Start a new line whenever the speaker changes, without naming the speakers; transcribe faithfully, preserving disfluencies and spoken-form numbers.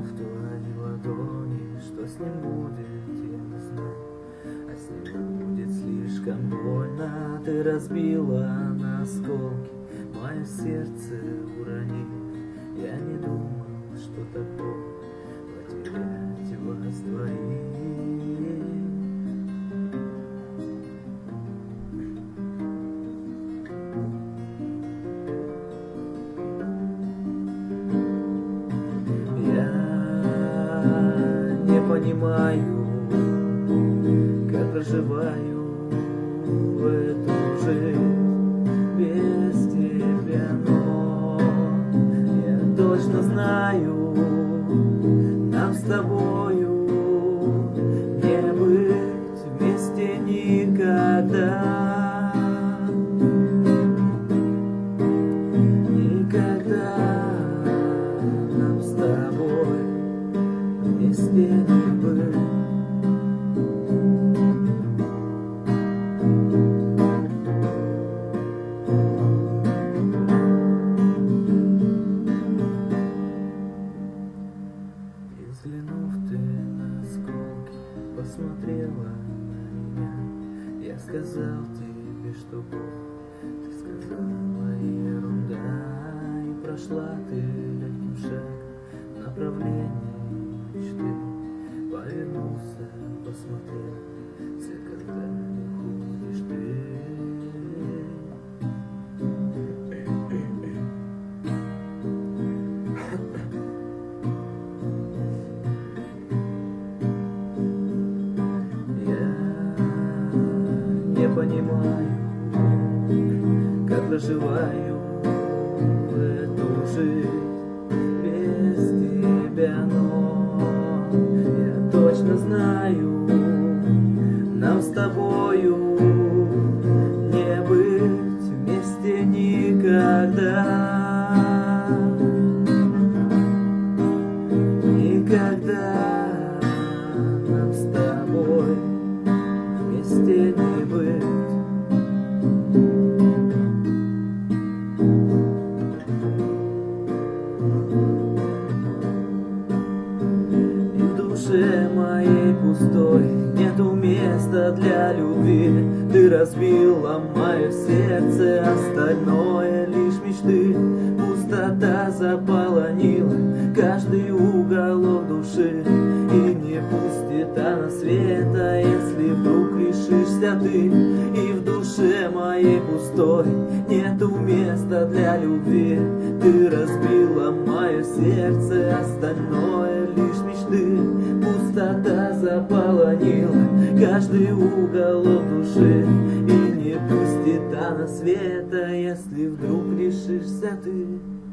в твои ладони. Что с ним будет, я не знаю, а с ним будет слишком больно. Ты разбила на осколки мое сердце, уронив. Я не думал, что так больно потерять вас двоих. Не понимаю, как проживаю эту жизнь без тебя, но я точно знаю, нам с тобою не быть вместе никогда, никогда нам с тобой вместе не быть. И взглянув ты на осколки, посмотрела на меня. Я сказал тебе, что боль, ты сказала ерунда. И прошла ты один шаг в направлении мечты. Повернулся, посмотрел, все когда уходишь ты. Я не понимаю, как проживаю эту жизнь без тебя, но я точно знаю, нам с тобою не быть вместе никогда, никогда нам с тобой вместе не быть. И в душе моей пустой нету места для любви. Ты разбила мое сердце, остальное лишь мечты. Пустота заполонила каждый уголок души, и не пустит она света, если вдруг решишься ты. И в душе моей пустой нету места для любви. Ты разбила мое сердце, остальное лишь мечты. Пустота заполонила каждый уголок души, и не пустит она света, если вдруг решишься ты.